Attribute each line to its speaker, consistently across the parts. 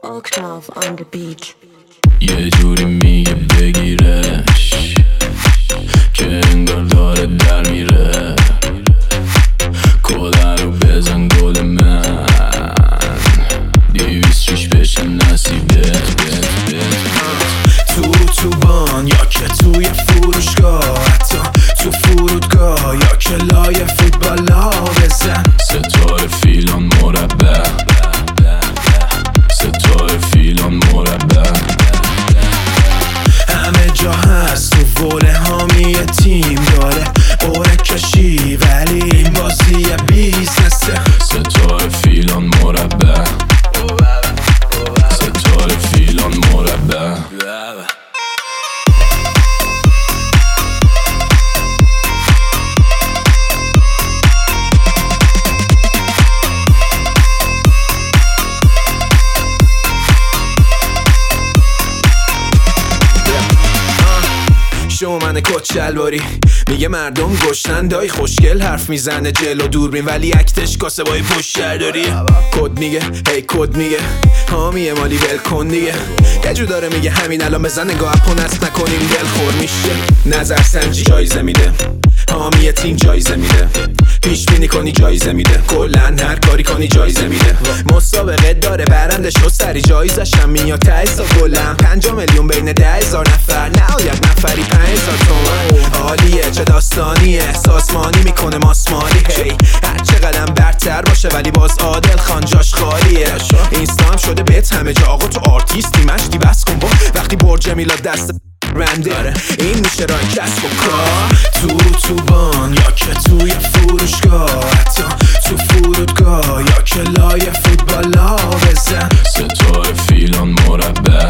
Speaker 1: Octave on the beat.
Speaker 2: یه جوری میگه بگیرش که انگار داره در میره. کده رو بزن گل من 206 بشه نصیبت.
Speaker 3: تو بان یا که توی فروشگاه، حتی تو فرودگاه یا که لای فوتبالا بزن.
Speaker 2: ستاره فیلان مربع، ستاره فیلان مربع.
Speaker 3: همه جا هست تو وله هامی تیم داره قره کشی، ولی این بازی بیزنسه.
Speaker 2: ستاره فیلان مربع، ستاره فیلان مربع.
Speaker 3: شما من کت شلواری میگه مردم گشتن دای خوشگل حرف میزنه جلو دوربین، ولی اکتش کاسه بای پشت داری. کد میگه هی کد میگه حامیه مالی ول کن دیگه. یه جو داره میگه همین الان بزن نگاه اپون است نکنیم دل خور میشه. نظر سنجی جایزه میده، حامی تیم جایزه میده، پیش بینی کنی جایزه میده، کلن هر کاری کنی جایزه میده. مسابقه داره برندش رو سری جایزش هم میاد ته سا گلم 5 میلیون بین 10,000 نفر، نهایت نفری 5,000 تومن. عالیه چه داستانیه، سازمانی میکنه ماسمالی. هی هر چه قدم برتر باشه ولی باز عادل خان جاش خالیه. اینستا هم شده بهت همه جا آقا تو آرتیستی مشتی بس کن با وقتی برج میلاد دست رنده. این میشه راه کسب و کار تو بان یا که توی فروشگاه، حتی تو فرودگاه یا که لای فوتبالا بزن.
Speaker 2: ستاره فیلان مربع،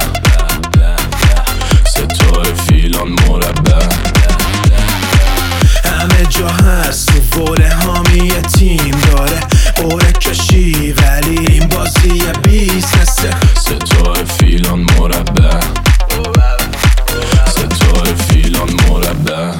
Speaker 2: ستاره فیلان مربع.
Speaker 3: همه جا هست تو وله هامی تیم داره قره کشی، ولی این بازی بیزنسه.
Speaker 2: ستاره فیلان مربع، ستاره فیلان مربع.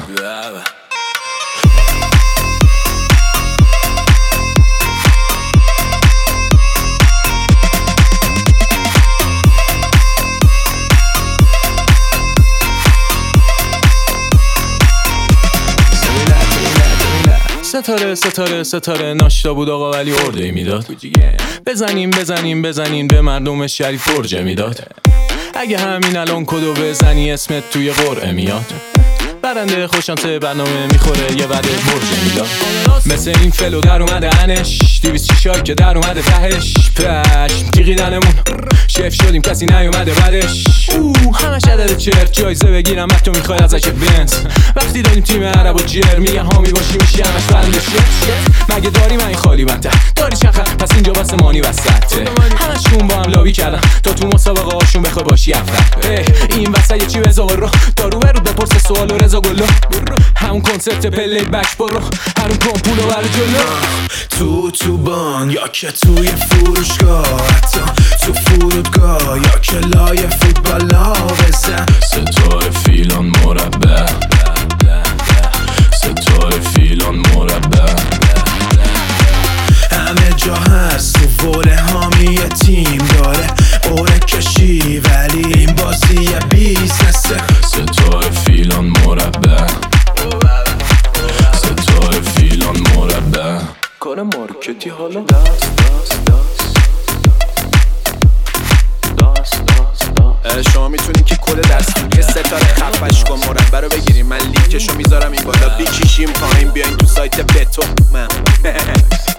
Speaker 2: ستاره ناشتا بود آقا ولی ارده میداد. بزنیم به مردم شریف فرجه میداد. اگه همین الان کدو بزنی اسمت توی قرعه میاد. برنده خوشانسه برنامه میخوره یه وعده برجه میداد. مثل این فلو در اومده انش 206 که در اومده تهش. پشم تیغیدنمون شف شدیم کسی نیومده بعدش. همش عدد چرت جایزه بگیرم وقتی تو میخوای ازش بنز. وقتی داریم تیم عرب و جر میگه حامی باشی میشی همش برنده شت. مگه داری من این خالی بنده داری چخر پس اینجا بس مانی وسطه. همشون با هم لابی کردن تا تو مسابقه هاشون بخوای باشی اول. این وسط یه چی بزا رو دارو برو بپرس سوال و رضا گلو. همون کنسپت پلی بک برو هرون کن پولو برو جلو.
Speaker 3: تو بان یا که توی فروشگاه، حتی تو فرودگاه یا که لای فوتبالا بزن.
Speaker 2: ستاره فیلان مربع، ستاره فیلان مربع.
Speaker 3: همه جا هست تو وله هامی تیم داره قره کشی، ولی این بازی بیزنسه.
Speaker 2: ستاره فیلان مربع، ستاره فیلان مربع.
Speaker 3: کار مارکتی حالا شما میتونین که کل دستور ستاره خفش کن مربع رو بگیریم. من لینکشو میذارم این بالا، بیکشیم پایین بیاین تو سایت بتو من